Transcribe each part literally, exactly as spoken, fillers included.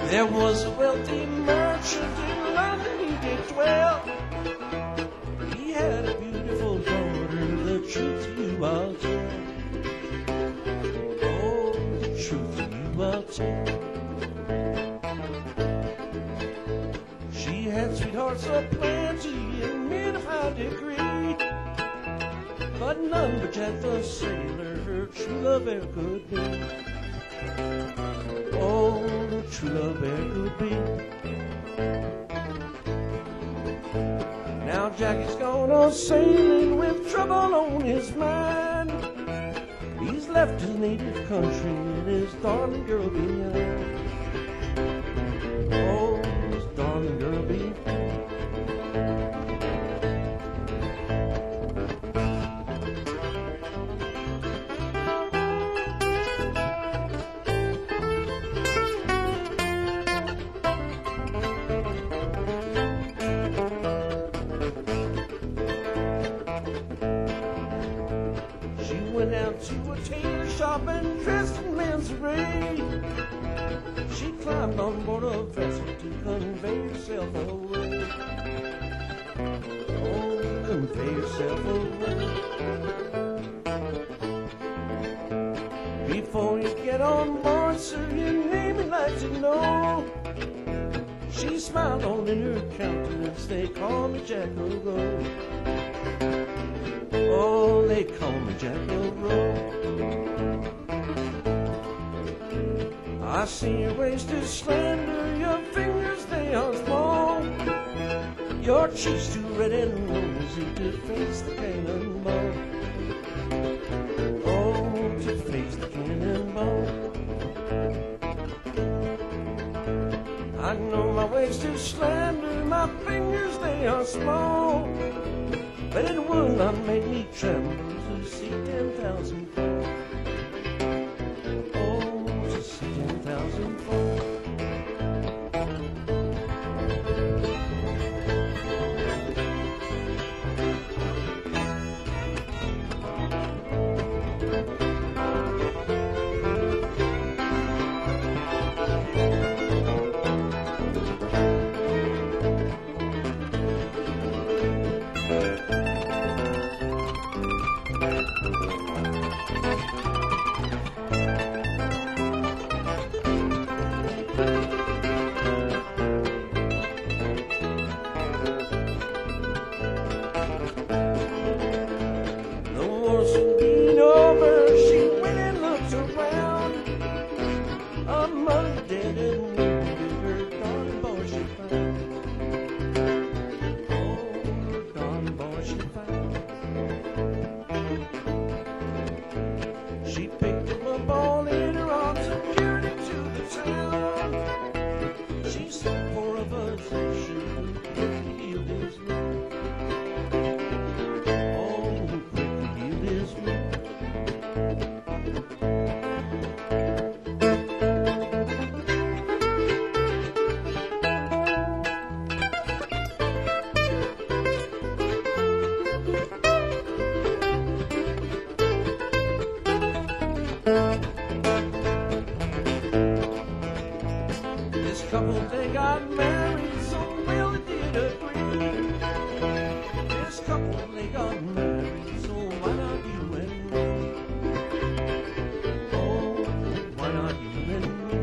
There was a wealthy merchant in London, he did dwell. He had a beautiful daughter, the truth to you I'll tell. Oh, the truth to you I'll tell. She had sweethearts aplenty and made a high degree, but none but Jack the sailor her true love ever could be. Oh, the true love ever could be. Now Jack is gone on sailing with trouble on his mind. He's left his native country and his darling girl behind. Oh, his darling girl behind. Went out to a tailor shop and dressed in men's array. She climbed on board a vessel to convey herself away. Oh, convey herself away. Before you get on board, sir, your name I'd like to know. She smiled on in her countenance, they call me Jack O'Rourke. Oh, they call me Jack O'Rourke. I see your waist is slender, your fingers they are small, your cheeks too red and rosy to face the cannonball. Oh, to face the cannonball. I know my waist is slender, my fingers they are small, but it would not make me tremble to see ten thousand fall. Oh, to see ten thousand fall. She picked him up all in her arms and carried him to the town. She sent for a physician who healed his wound. Oh, who quickly healed his wound. This couple, they got married, so well they did agree. This couple, they got married, so why not you and me? Oh, why not you and me?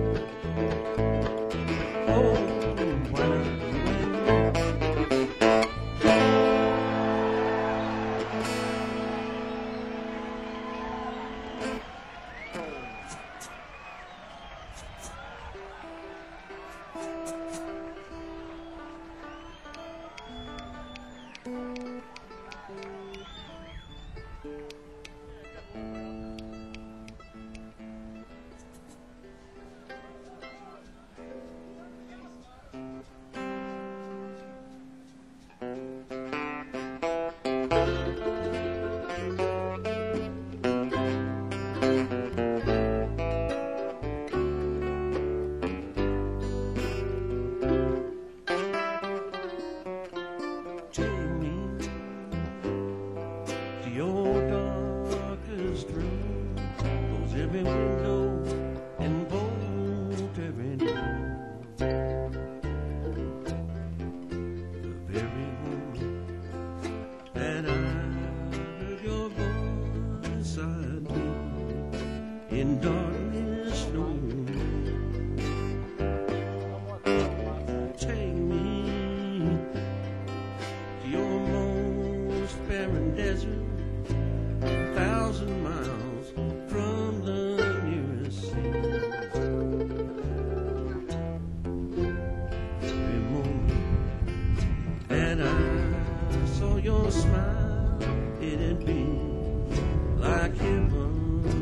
Oh, why not you and me? Take me to your darkest room. Close every window and bolt every door. in darkness snow. Take me to your most barren desert, a thousand miles from the nearest sea. Every moment that I saw your smile, it'd be like heaven.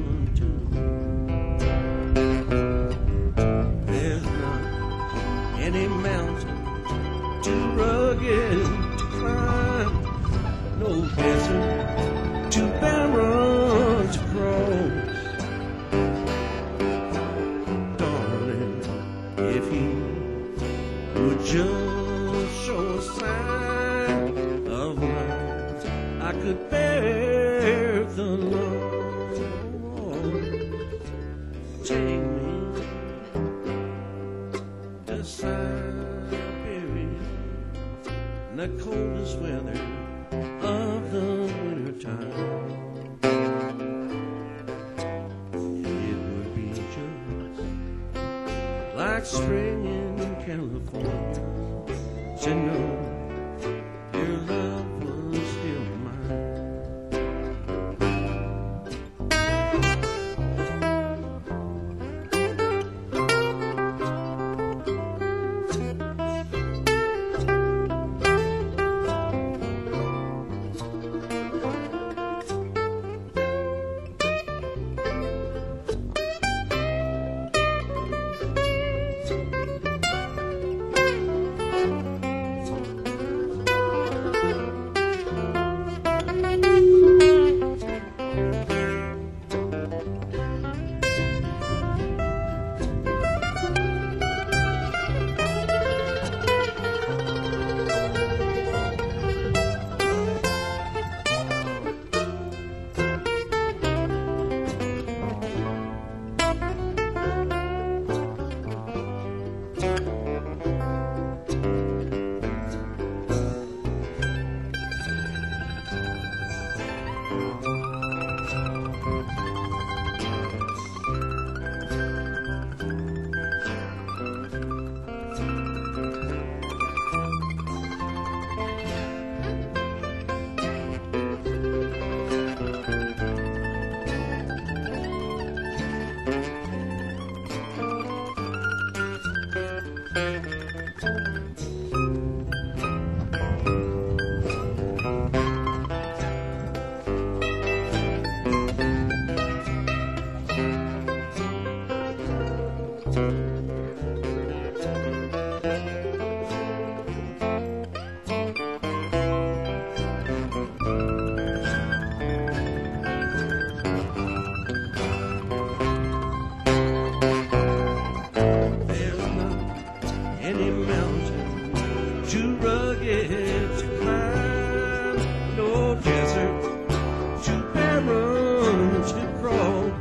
Any mountain too rugged to climb, no desert too barren to cross. Darling, if you would just show a sign of life, I could bear the loss. Take me Siberia, in the coldest weather of the winter time. It would be just like spring in California to know your love was still mine. Any mountain too rugged to climb, no desert too barren to cross.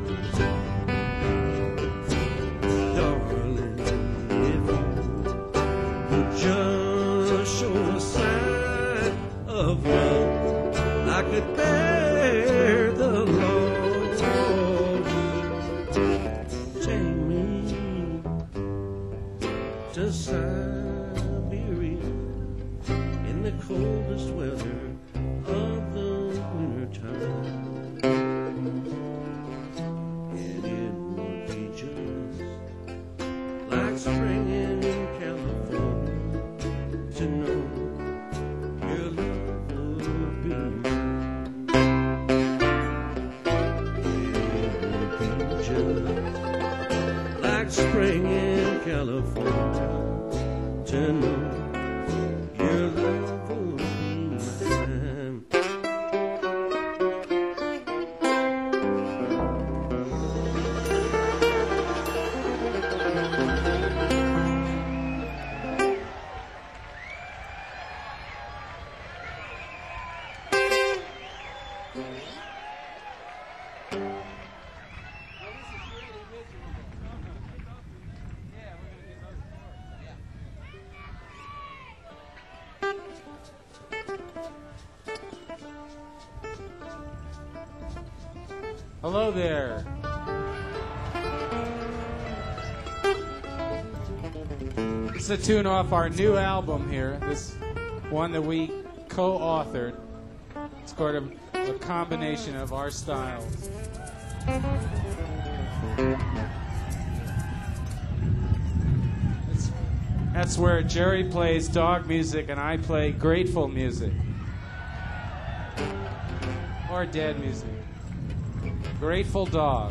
Darling, if you would just show a sign of love, I could bear the loss. Take me to Siberia in the coldest weather of the winter time. And it would be just like spring in California to know your love would be mine. It would be just like spring in California to know your love will be mine. Hello there. It's a tune off our new album here. This one that we co-authored. It's sort of a combination of our styles. It's, that's where Jerry plays dog music and I play grateful music. Or dead music. Grateful Dog.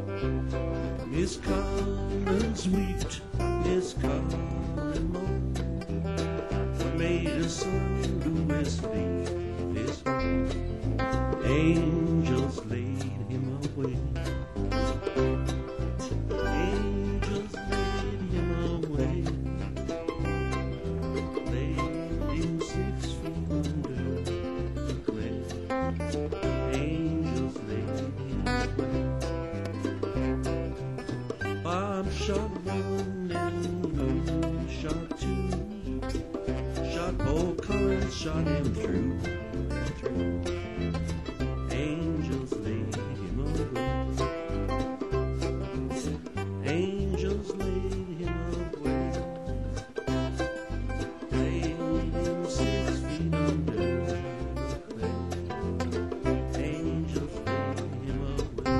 Miss Carmen Sweet, Miss Carmen Moe. made his son Louis leave his home. Angels laid him away. Angels laid him away. Laid him six feet under the clay. Angels laid him away. Bob shot one and Lou shot two. Shot Paul Collins, shot him through and through. Angels laid him away. Angels laid him away. Laid him six feet under the clay. Angels laid him away.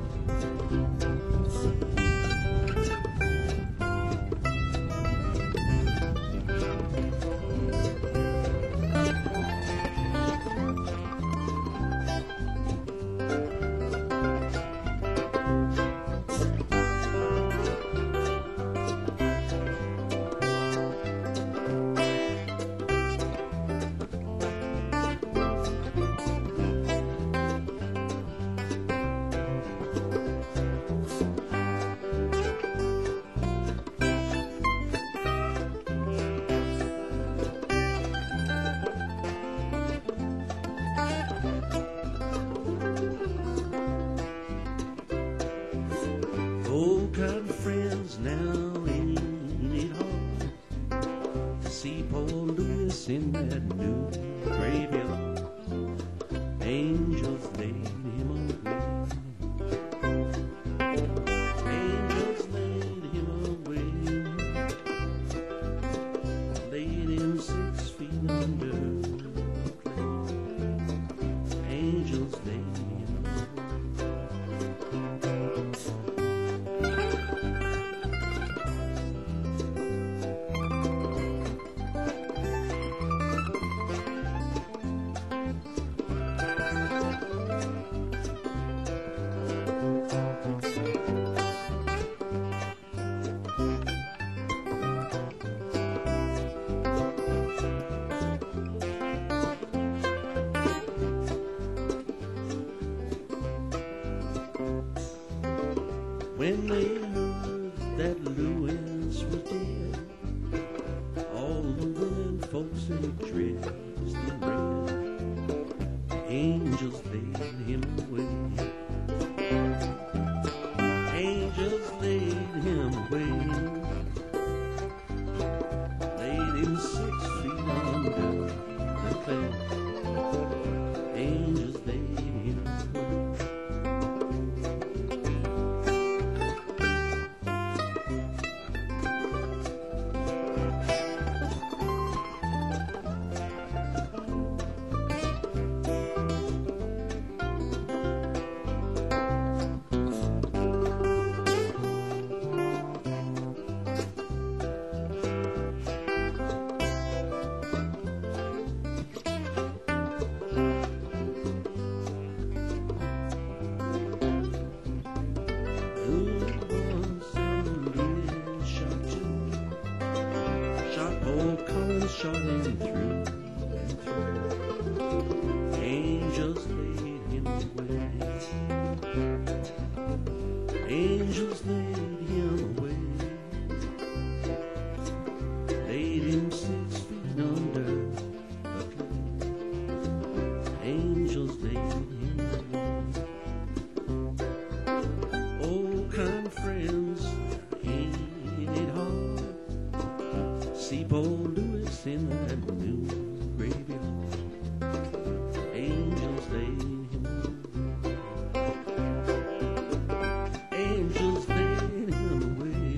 Old kind of friends now, ain't it hard to see Paul Louis in that new graveyard? Angels laid him away. Angels laid him away. Laid him six feet under the clay. Angels laid him away. When they heard that Louis was dead, all the women folks they dressed in red. Angels laid him away. Angels laid him away. Laid him six feet under the clay. Angels laid him away. Shot him through and through. Angels laid him away. Angels laid him away. Laid him six feet under the clay. Angels laid him away. Old kind of friends, ain't it hard? See Paul Louis in that new graveyard. Angels laid him away. Angels laid him away.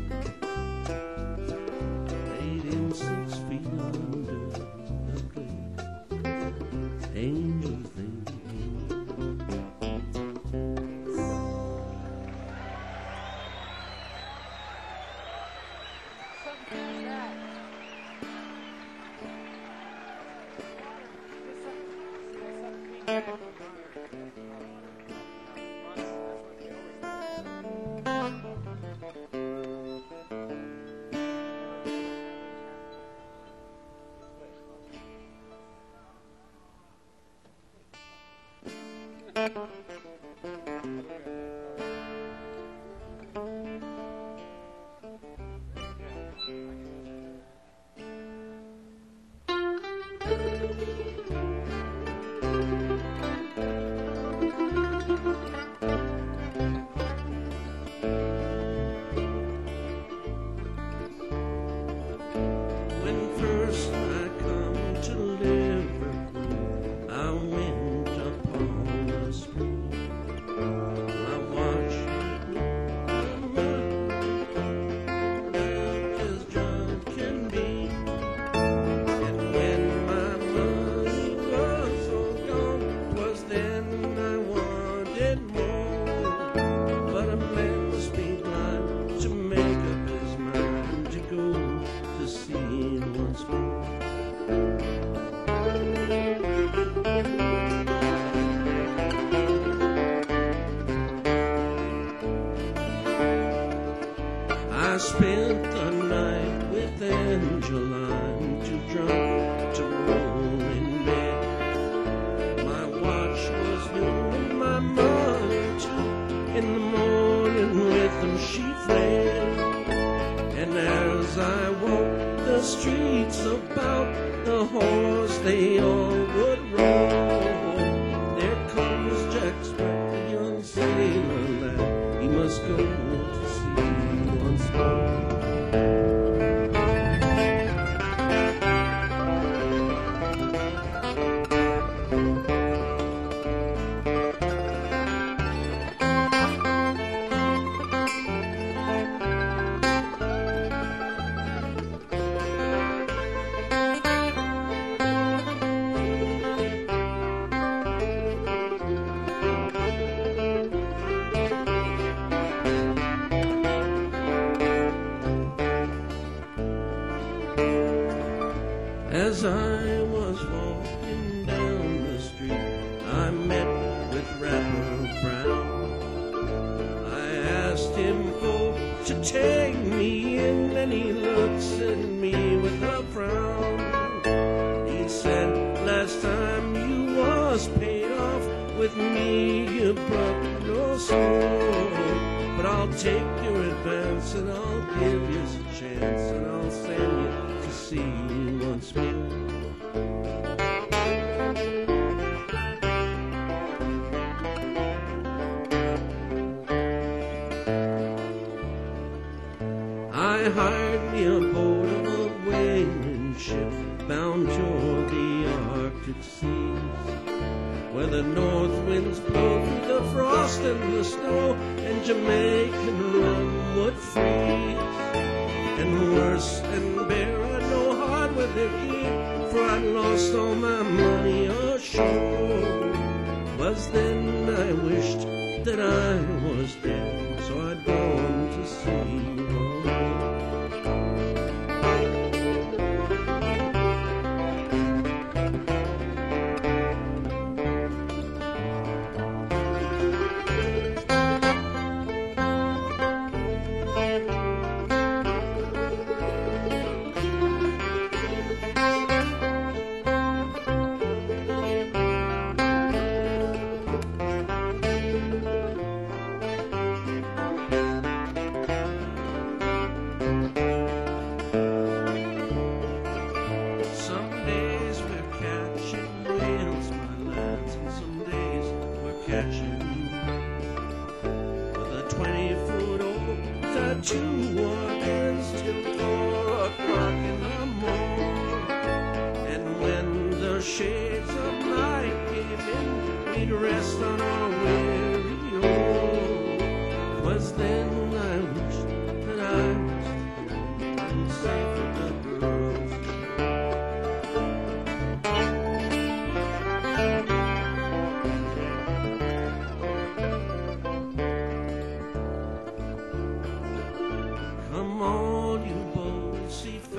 Laid him six feet under the clay. Angels laid him When first I come to Liverpool, I went upon the street. I watched the moon as drunk can be. And when my money was all gone, 'twas then I wanted more. But a man must be blind to make up his mind to go to see it once more. I spent the night with Angeline, too drunk to roll in bed. My watch was new and my money too. In the morning with them she fled. And as I walked the streets about, the horse they all would roll. There comes Jack Sprat, the young sailor lad. He must go to sea once more. As I was walking down the street, I met with Rapper Brown. I asked him for to take me in, and he looks at me with a frown. He said, last time you was paid off with me, you broke no score. But I'll take your advance and I'll give you a chance, and I'll send you to see you once more. I hired me a boat of a whaling ship bound toward the Arctic seas, where the north winds blow through the frost and the snow, and Jamaican rum would freeze. And worse than bear, I'd no heart with their gear, for I'd lost all my money ashore. Was then I wished that I was dead, so I'd gone to sea. Two warnings till four o'clock in the morning. And when the shades of night came in, we'd rest on our weary oar. 'Twas then I wished that I was dead and safe with the girls. Come on, you bold seafaring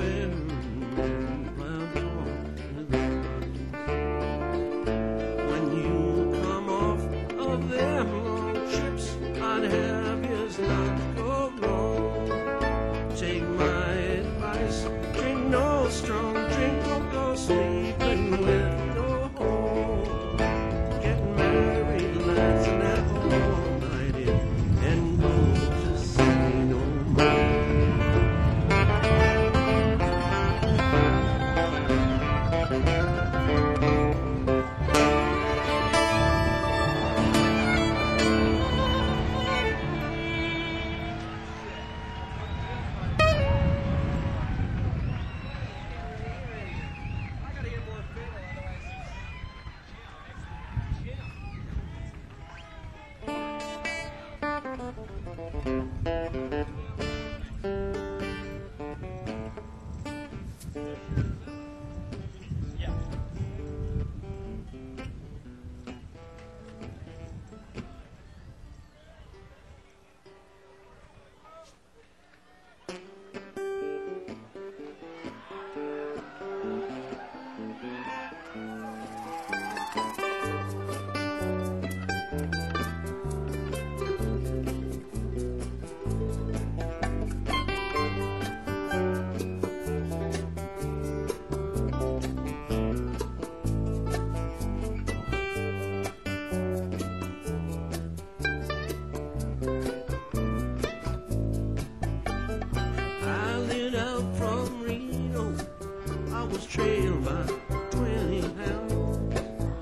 I lit out from Reno. I was trailed by twenty hounds.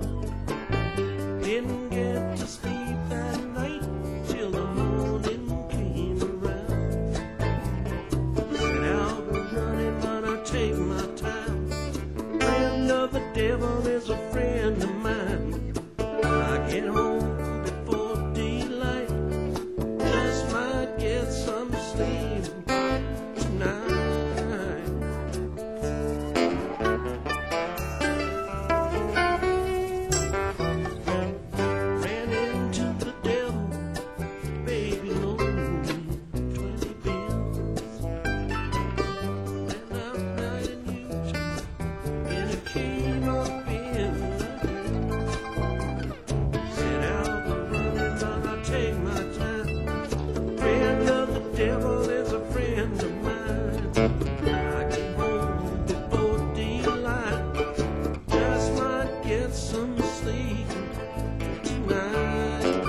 Didn't get to sleep that night till the morning came around. Set out running, but I take my time. Friend of the devil is a friend of mine. I get home before daylight. Just might get some sleep tonight. Ran into the devil, baby, loaned me twenty bills. Went out night in Utah, and it came up in set out running, but I take my time. Friend of the devil is a friend of mine. I get home before daylight. Just might get some sleep tonight.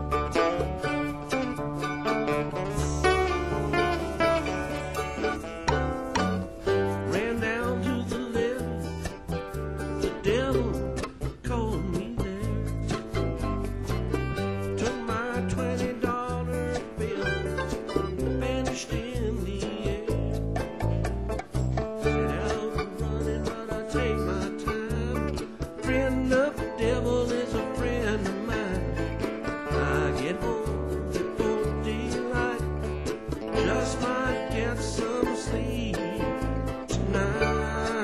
Ran down to the levee. The devil called me there. Took my twenty dollar bill, vanished in the air. Set out running, but I take my time. Friend of the devil is a friend of mine. I get home before daylight. Just might get some sleep tonight.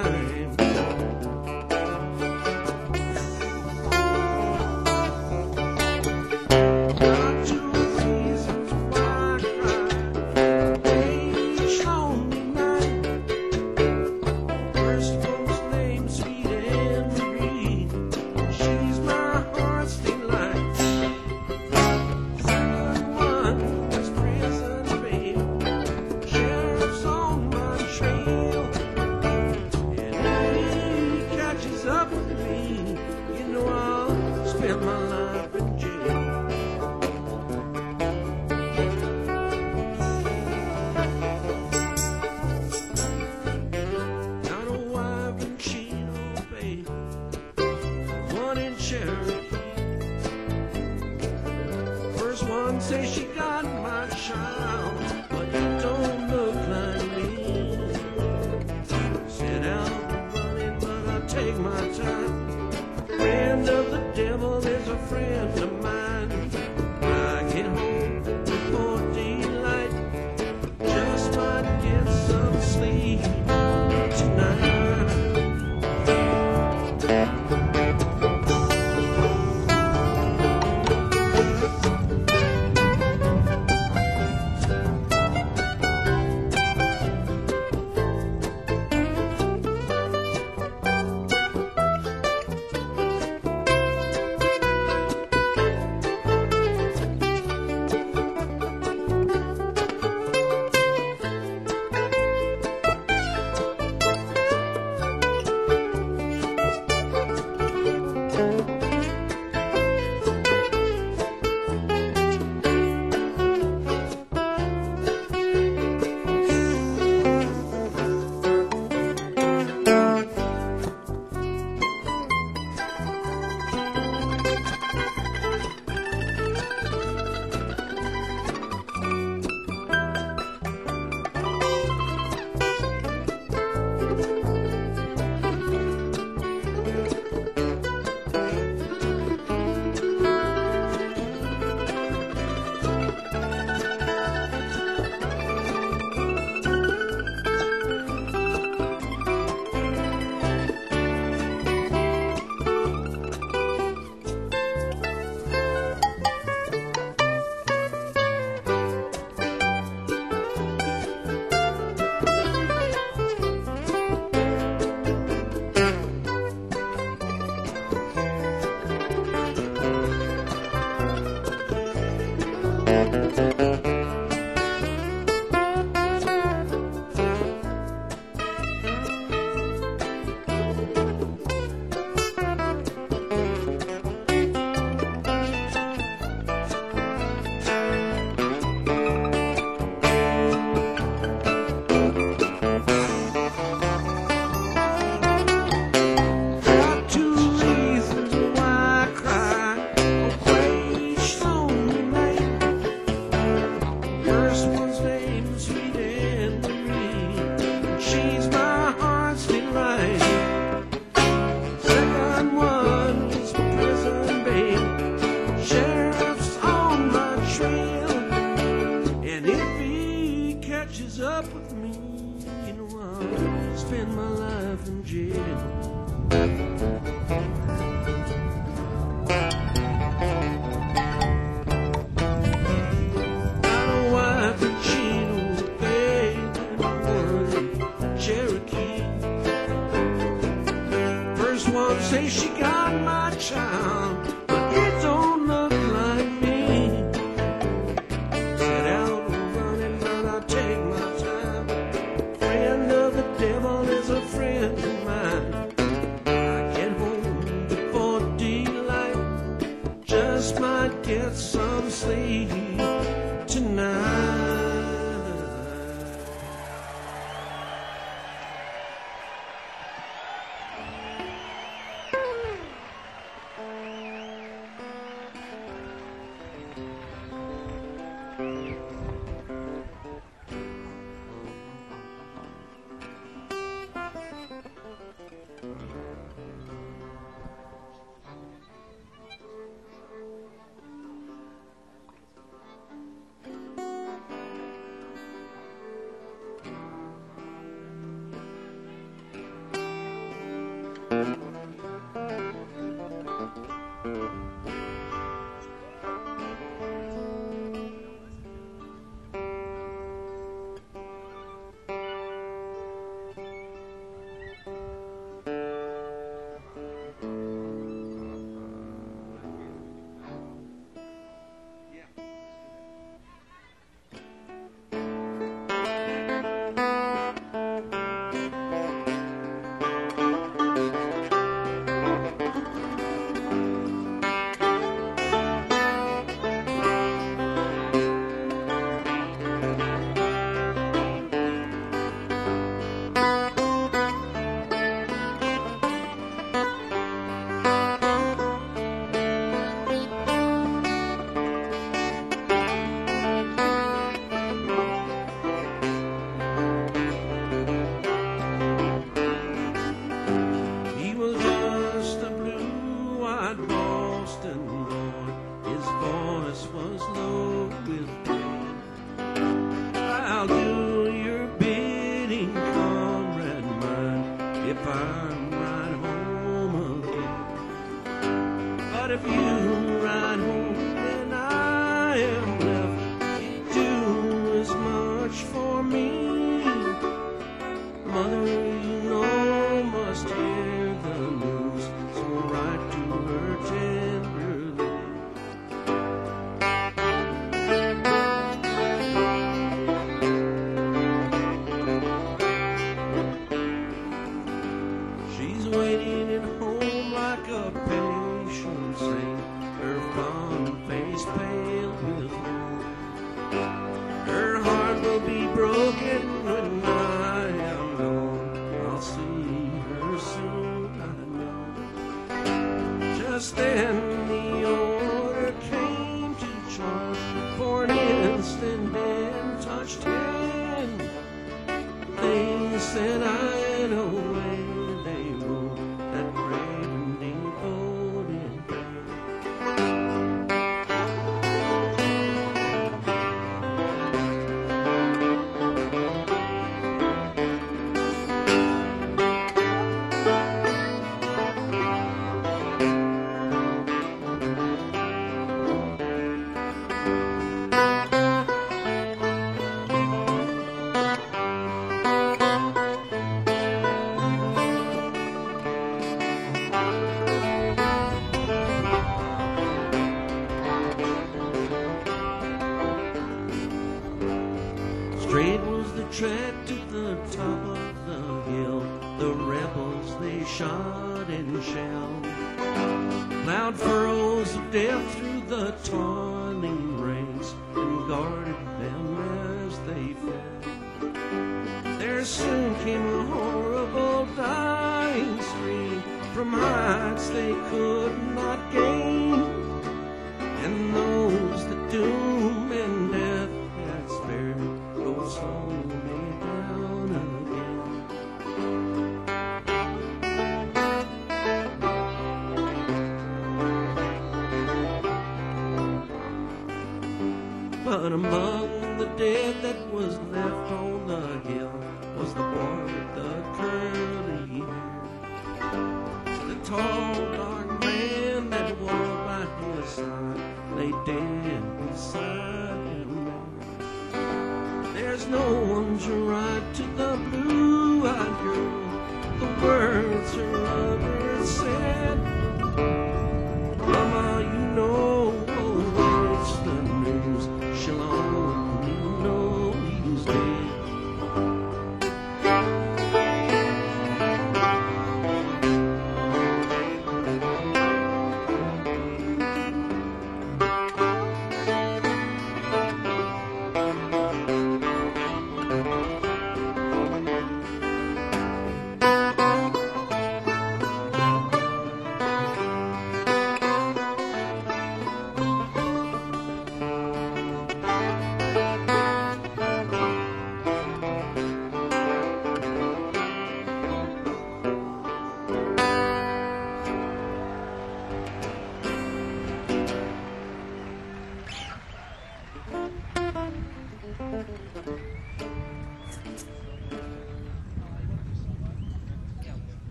Got two reasons why I cry each lonely night. First one's named Sweet Anne Marie. She's my heart's delight. Second one is prison babe. Sheriff's on my trail. And if he catches up with me, you know I'll spend my life in jail. Got a wife in Chino Bay, one in Cherokee. First one says she got my child, but it don't look like me. Set out running, but I take my time. Friend of the devil is a friend of mine. I get home before daylight. Just might get some sleep tonight. catches up with me, you know I'll spend my life in jail. Got a wife that she knows a babe and one Cherokee. First one say she got my child, but it don't look like me. Set out running, but I take my time. Friend of the devil is a friend of mine. I get home before daylight, just might get some sleep tonight. Straight was the track to the top of the hill. The rebels, they shot and shelled. Plowed furrows of death through the toiling ranks and guarded them as they fell. There soon came a horrible dying scream from heights they could not gain. And those that doom and death had spared go slowly down again. But among the dead that was left on There's no one to write to the blue-eyed girl. The words are rubbing sad. Mama, you know, oh, it's the news. Shalom, you know he's dead.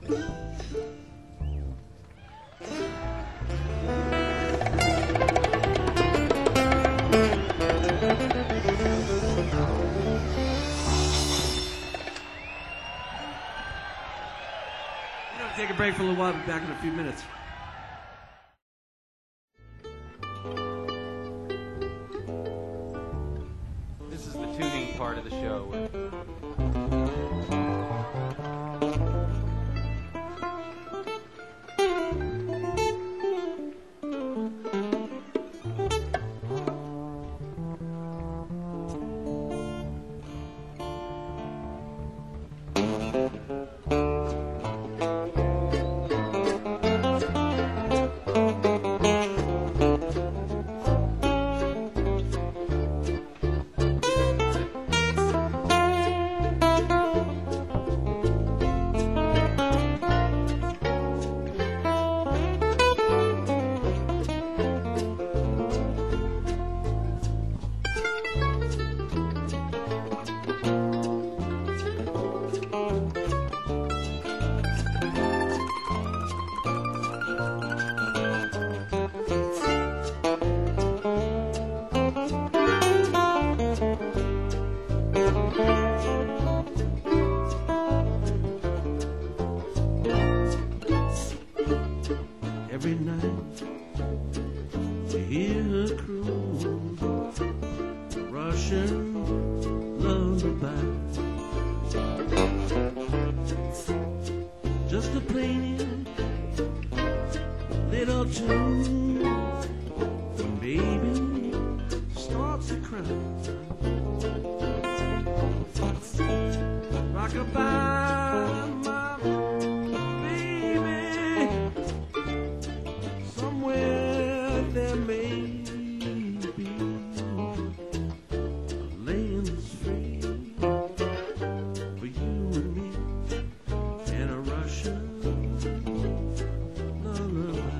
Take a break for a little while. I'll be back in a few minutes. This is the tuning part of the show. Every night we hear her croon, Russian lullaby. Just a plain little tune, when baby starts to cry. Rock-a-bye, my baby, somewhere there may be a land that's free for you and me, and a Russian lullaby.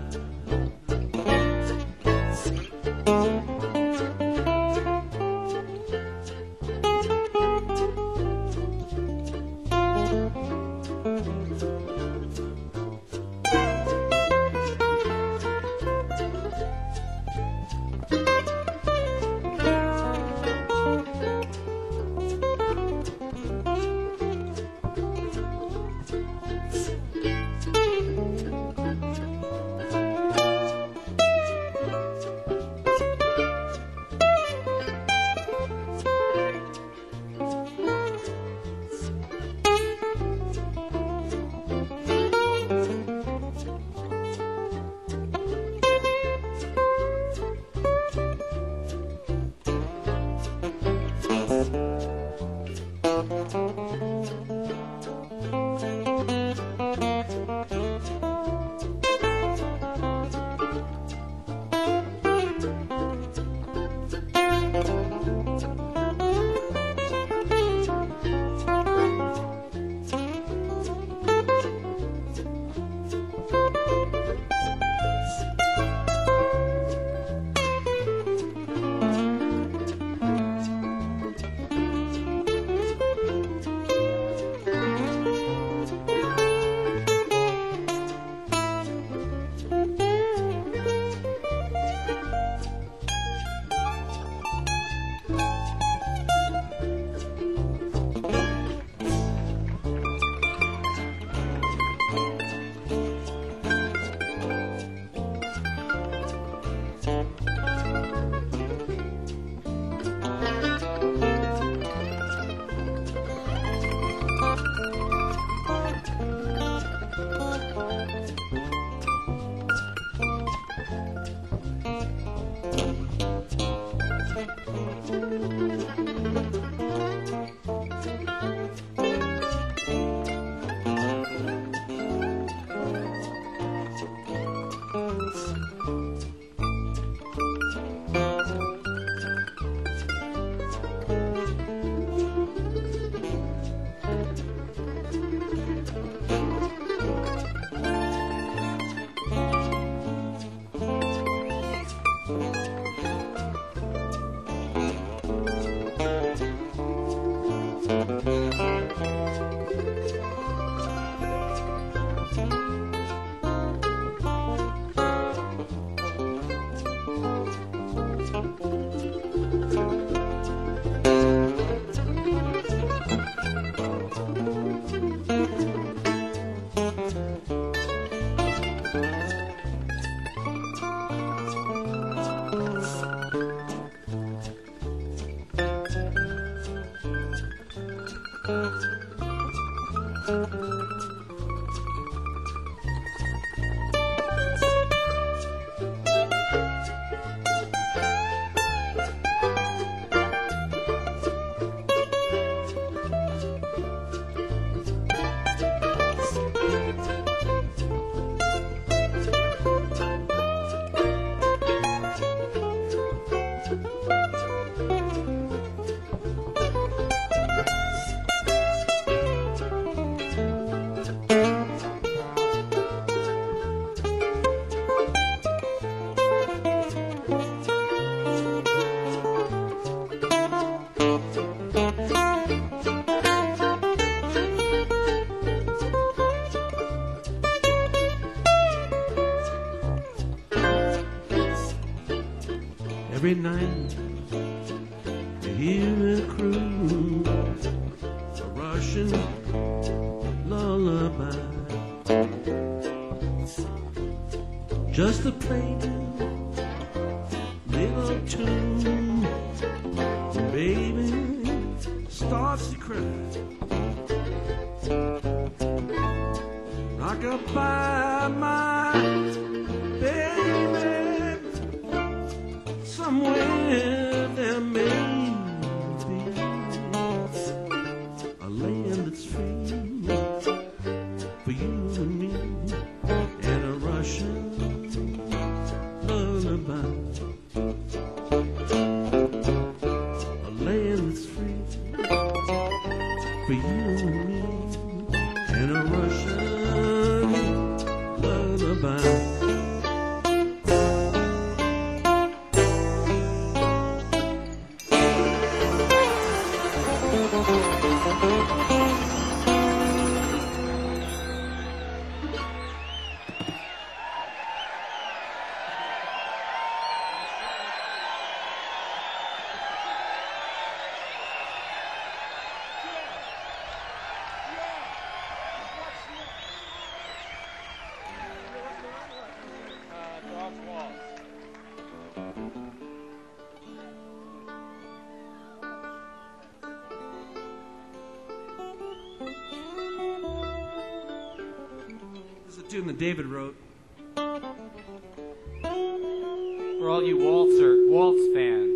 every night to hear a crew, a Russian lullaby, just a plain little tune. Baby starts to cry. Rock-a-bye, my baby. Somewhere there may be a land that's free for you and me, and a Russian lullaby. A land that's free for you and me, and a Russian lullaby. This is a tune that David wrote. For all you waltzer, waltz fans.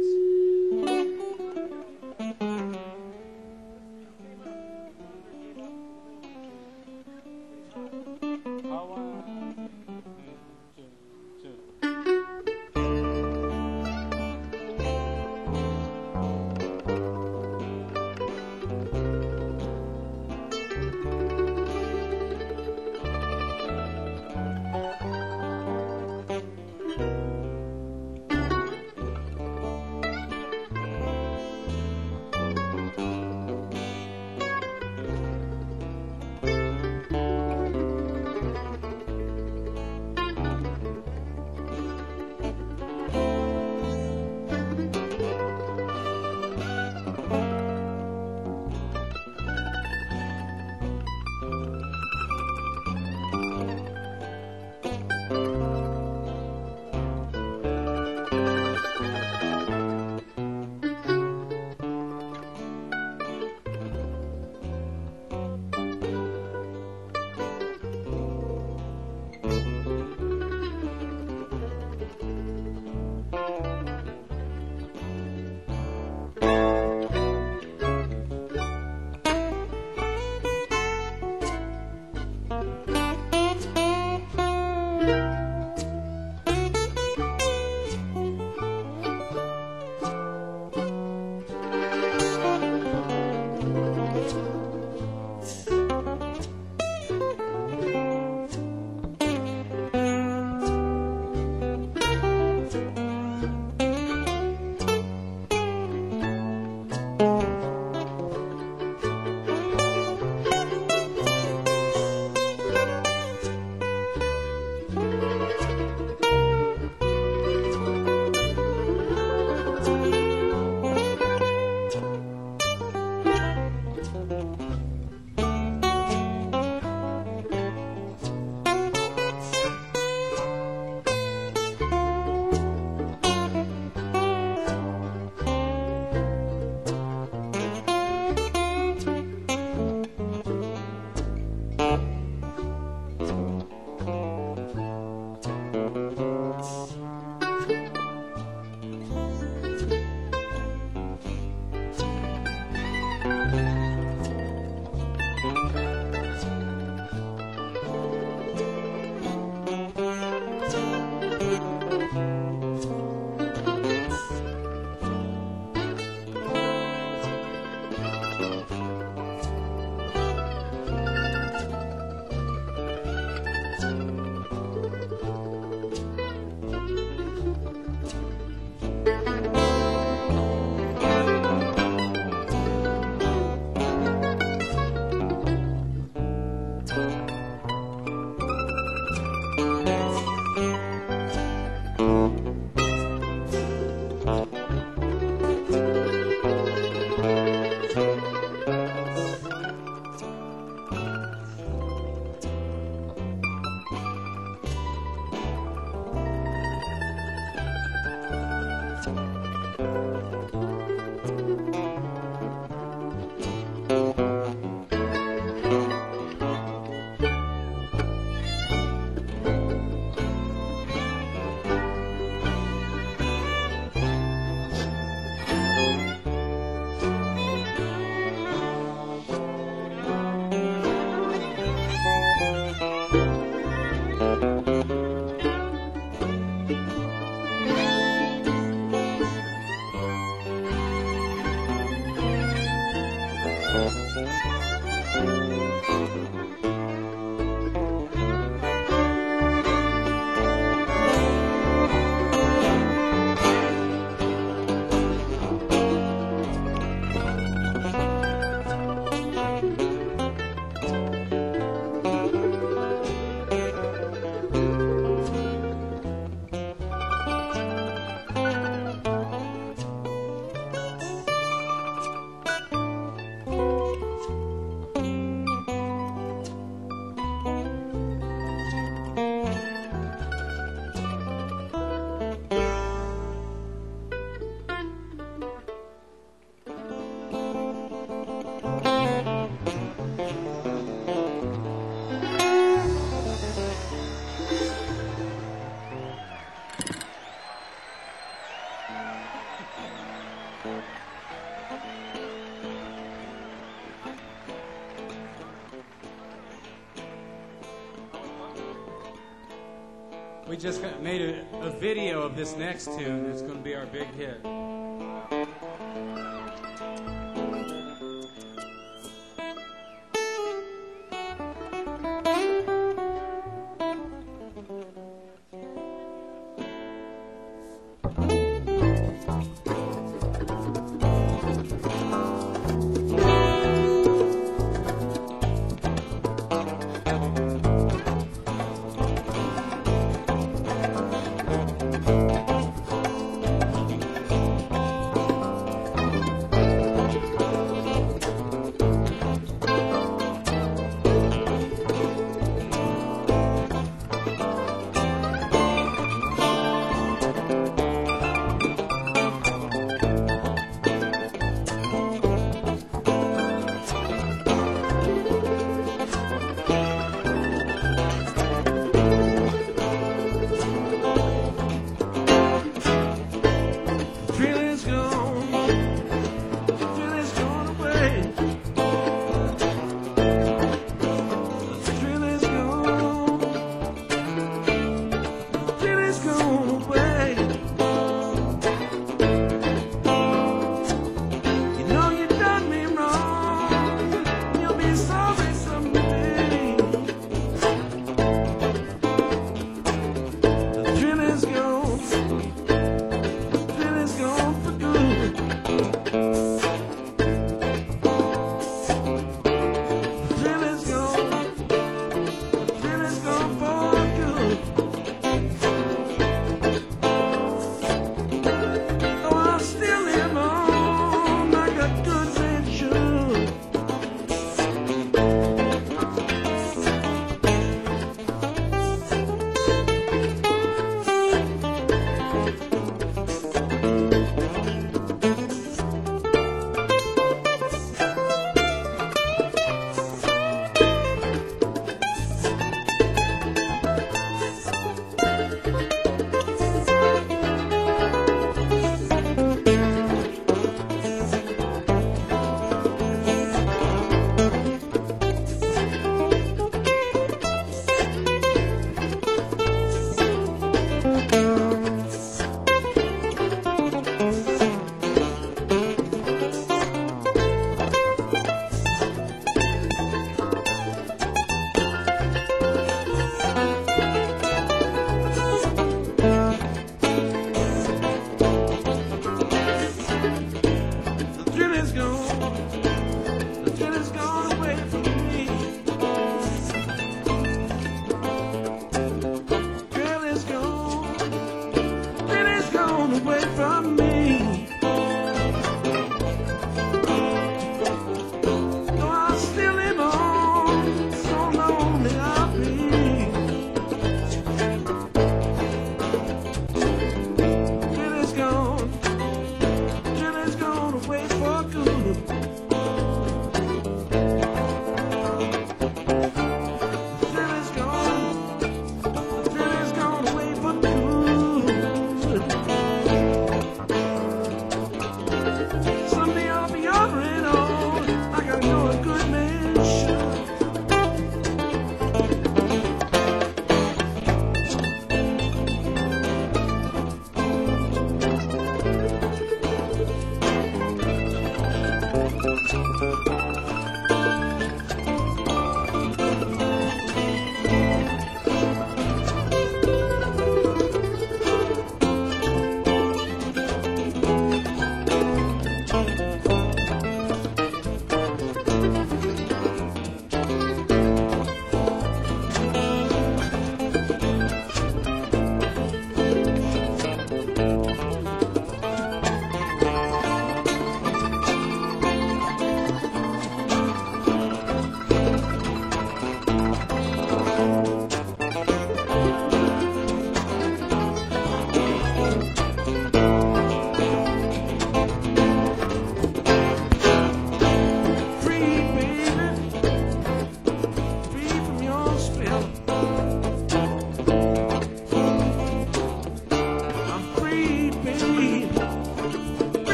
We just got, made a, a video of this next tune. It's going to be our big hit.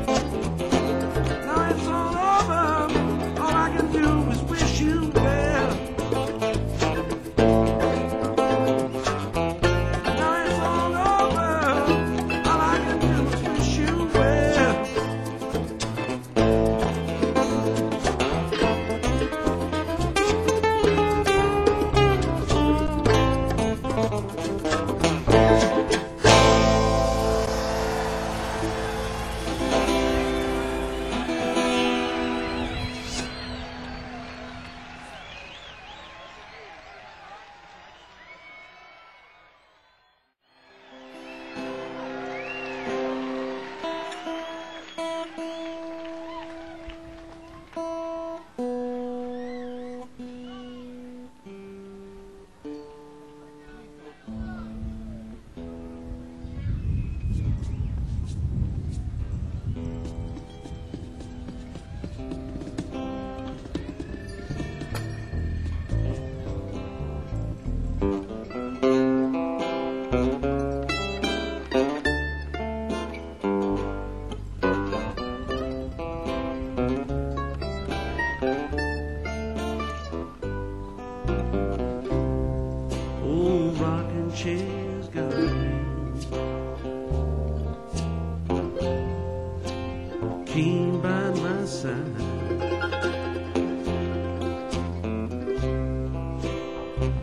Now it's all over. All I can do is wish you well.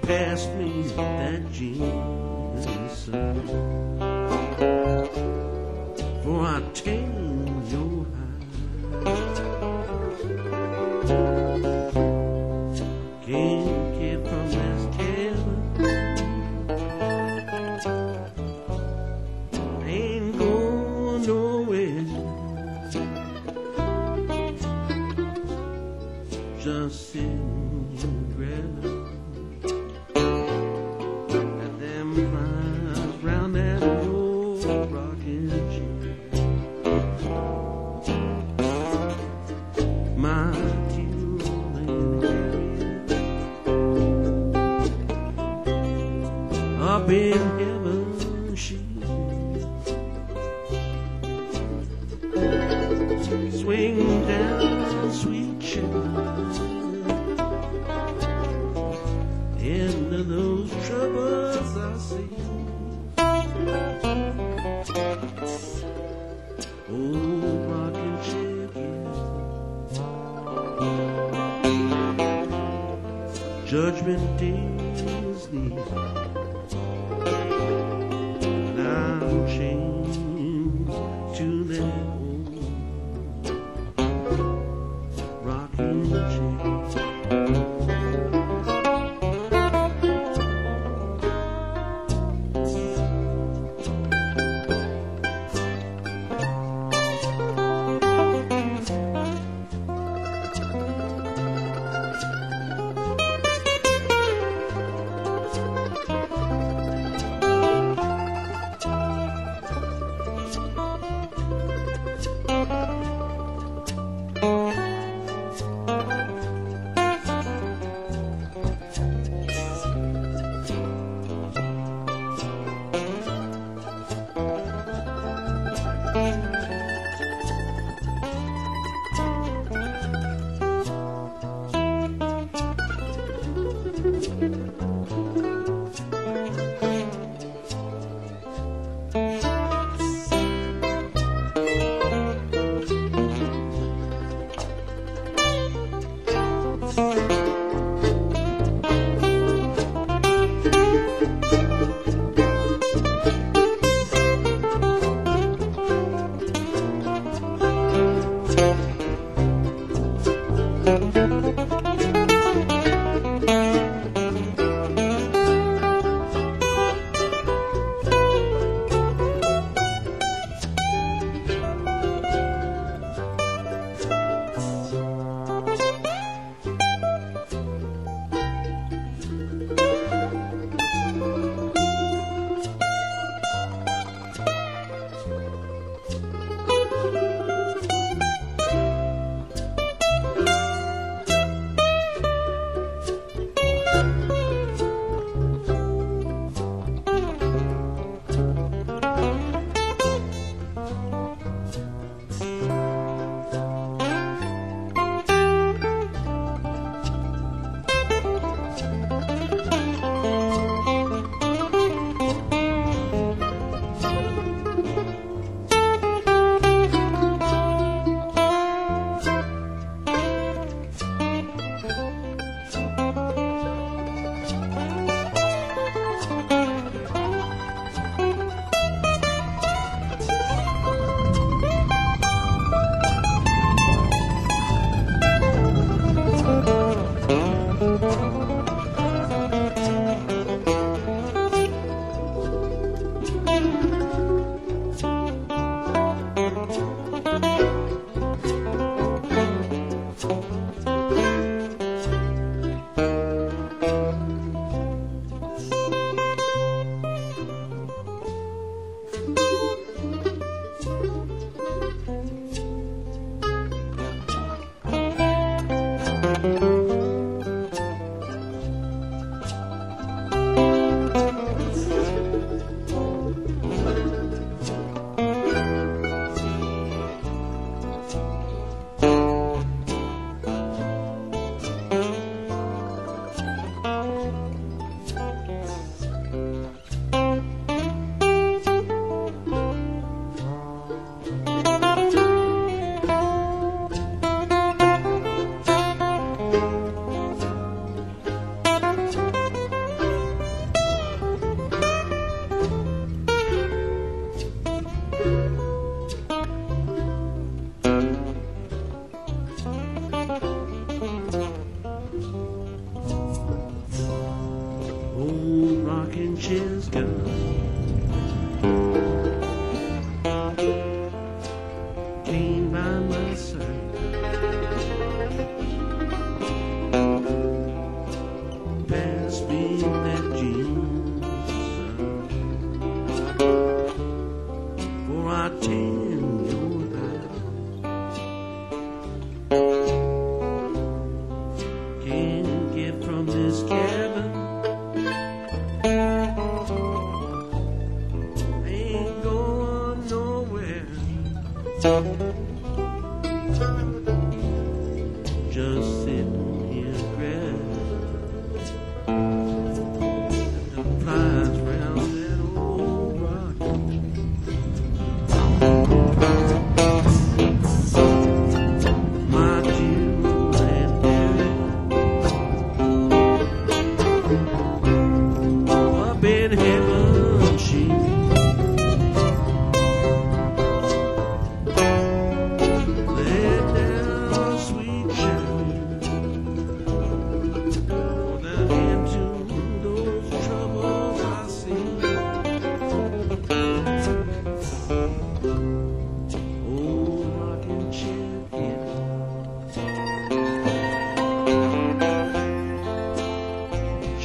pass me that Jameson, for I tame your high. Can't get from this cabin, ain't going nowhere. Just sitting and at them flies round that old rocking chair. My teal and Harriet up in heaven she swing down, sweet child, into those troubles I see. Old rocking chicken, Judgment Day is near, and I'm chained to that old rocking chair.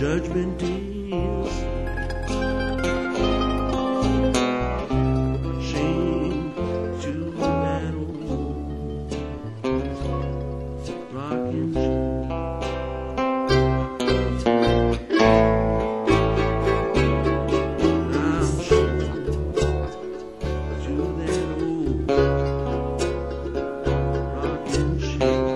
judgment is. Shame to that old rocking chair. I'm shame to that old rocking chair.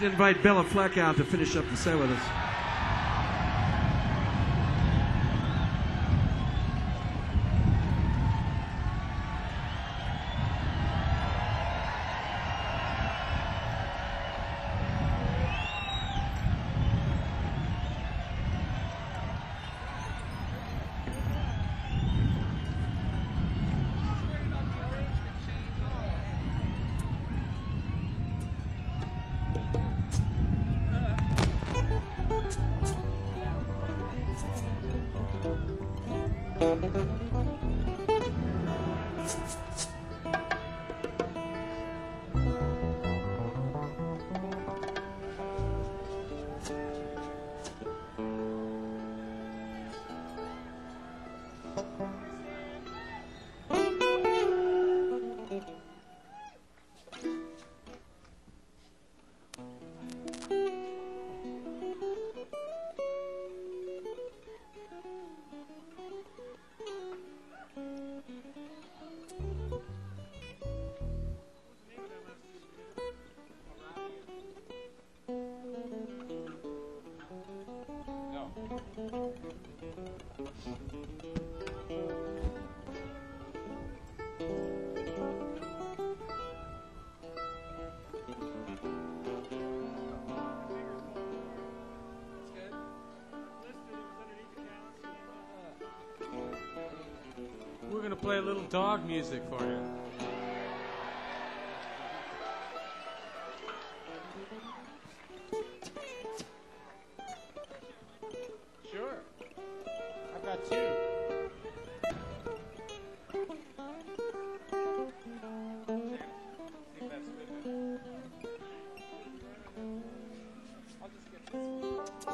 to invite Bella Fleck out to finish up the set with us. We're going to play a little dog music for you. Sure. I've got two. See if that's good enough. I'll just get this.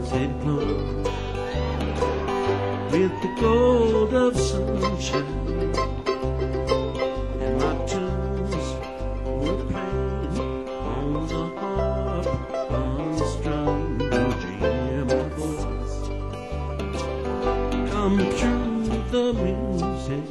as it glowed with the gold of sunshine, and my tunes were played on the harp unstrung. Would you hear my voice come through the music?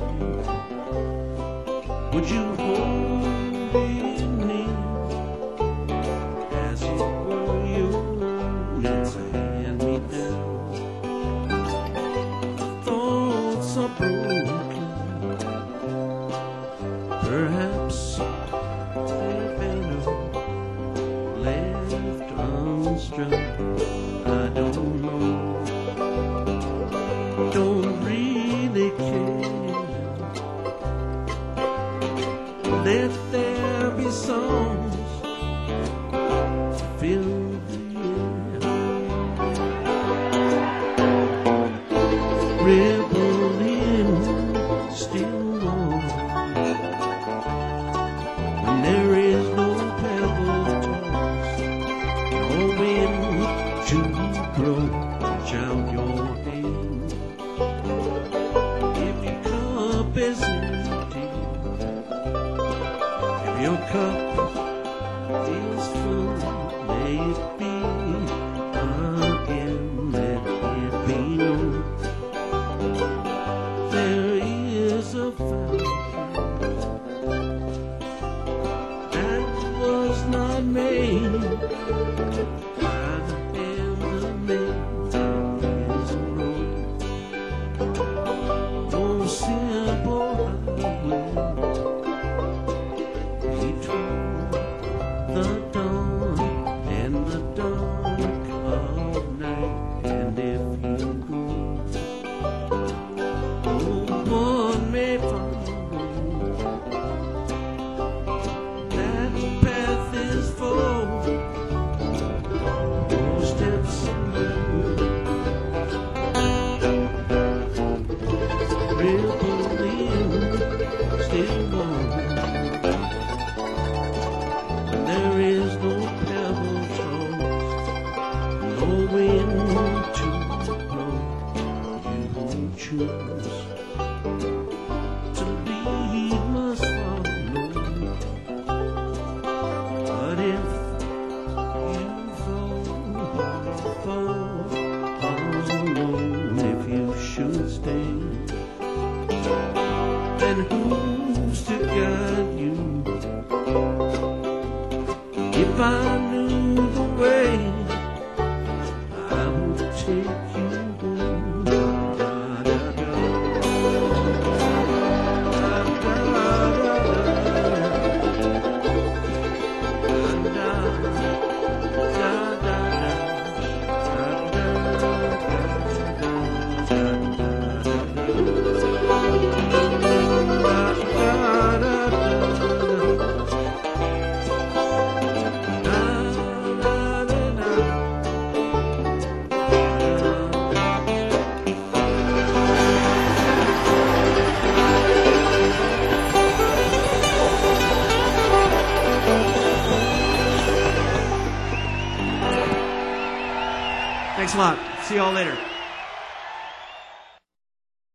Would you hold me near as it were your own? It's a hand-me-down. Thoughts are broken, perhaps they're better left unstrung. I don't know, don't really care. Let there be songs to fill the air. Ripple in still warm when there is no pebble toss, no wind to blow. Reach out your hand. If your cup is empty, your cup is full, may it be again, let it be known. There is a fountain that was not made by the hands of men. There is a road, no simple highway between the dawn and the dark of night. And if you go, no one may follow. That path is full, no steps alone. Ripple in, still warm. There is no pebble tossed, no wind to blow. You won't choose to leave, must follow. But if you fall, fall alone, if you should stay, then who's to guide you? If I knew the way, I would take you home. Da, da, da. Da, da, da, Thanks a lot. See you all later.